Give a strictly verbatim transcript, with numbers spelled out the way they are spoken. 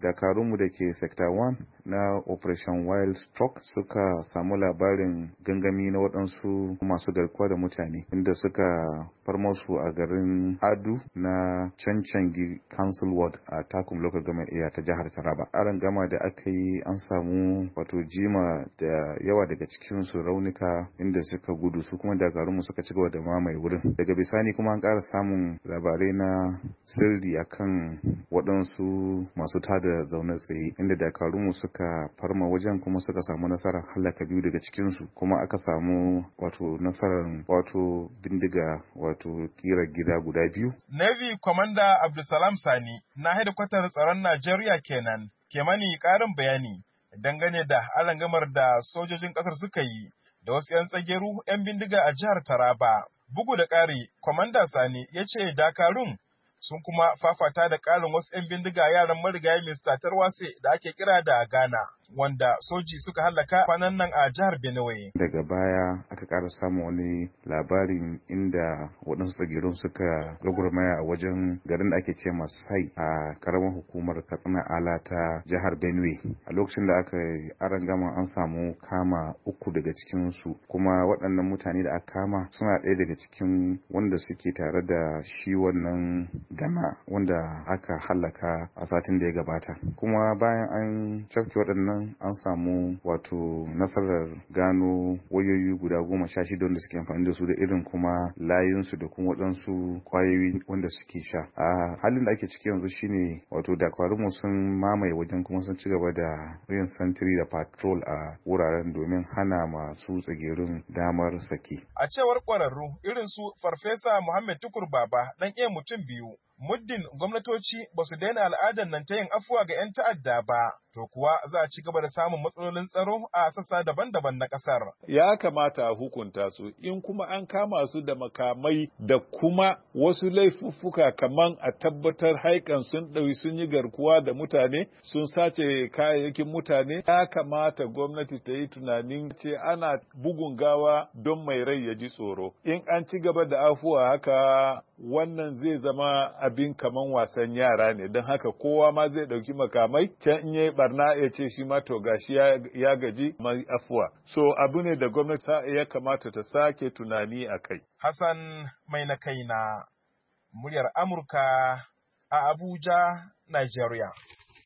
dakarunmu da ke sector one na operation wild stroke suka samu labarin gangami na waɗansu masu garkuwa da mutane inda suka farmo su a garin Adu na Cancangi Council Ward a Takum Local Government Area ta jihar Taraba. Aron gama da aka yi an samu wato jima da yawa daga cikin su raunuka inda suka gudu, su kuma dakarunmu suka ci gaba da mamaye wurin. Daga bisani kuma an ƙara samun labarai na sirri akan waɗansu masu tada zaune tsaye inda dakarunmu suka farma wajen kuma suka samu nasarar halaka biyu daga cikinsu, kuma aka samu wato nasarar wato bindiga wato kira gida guda biyu. Navy Commander Abdulsalam Sani na hedikwatar tsaron Najeriya kenan ke mani ƙarin bayani dangane da alangamar da sojojin ƙasar suka yi da wasu 'yan tsageru 'yan bindiga a jihar Taraba. Bugu da ƙari, Commander Sani ya ce dakarun sun kuma fafata da ƙarin wasu 'yan bindiga yaran marigayi Mister Tarwase da ake kira da Ghana, wanda soji suka hallaka kwanan nan a jihar Benue. Daga baya aka ƙara samun wani labarin inda waɗansu tsagerun suka gwagwarmaya a wajen garin da ake ce Masai a ƙaramar hukumar Katsina Ala ta jihar Benue. A lokacin da aka yi arangama an samu kama uku daga cikinsu, kuma waɗannan mutane da aka kama suna ɗaya daga cikin wanda suke tare da shi wannan Ghana wanda aka hallaka a satin da ya gabata. Kuma bayan an cafke waɗannan an samu wato nasarar gano wayoyi guda goma sha shida wanda suke amfani da su da irin kuma layunsu da kuma waɗansu kwayoyi wanda suke sha. A halin da ake ciki yanzu shine wato dakarunmu sun mamaye wajen kuma sun ci gaba da yin santiri da patrol a wuraren domin hana masu tsagerun damar saki. A cewar ƙwararru irin su Farfesa Muhammad Tukur Baba ɗan iya mutum biyu, muddin gwamnatoci ba su daina al'adar nan ta yin afuwa ga 'yan ta'adda ba, to kuwa za a ci gaba da samun matsalolin tsaro a sassa daban-daban na ƙasar. Ya kamata a hukunta su, in kuma an kama su da makamai da kuma wasu laifuffuka kaman a tabbatar haikan sun ɗauki sun yi garkuwa da mutane, sun sace kayayyakin mutane, ya kamata gwamnati ta yi tunanin ce ana bugun gawa don mai rai ya ji tsoro. In an ci gaba da afuwa haka wannan zai zama abin kaman wasan yara ne, don haka kowa ma zai ɗauki makamai can in yayi barna ya ce shi ma to gashi ya gaji mai afuwa. So abu ne da gwamnati ya kamata ta sake tunani a kai. Hassan mai na kaina, muryar Amurka a Abuja, Nigeria.